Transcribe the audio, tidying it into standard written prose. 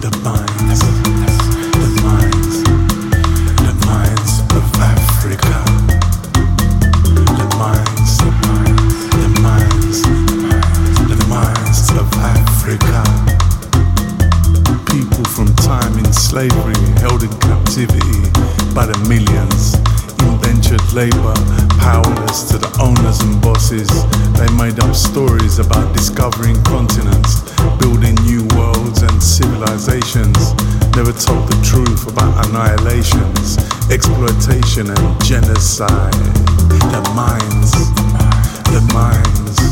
the minds, the minds, the minds of Africa. The minds, the minds, the minds of Africa. People from time in slavery, held in captivity by the millions. Indentured labor, powerless to the owners and bosses. They made up stories about discovering continents, building new worlds and civilizations. Never told the truth about annihilations, exploitation and genocide. The minds, the minds.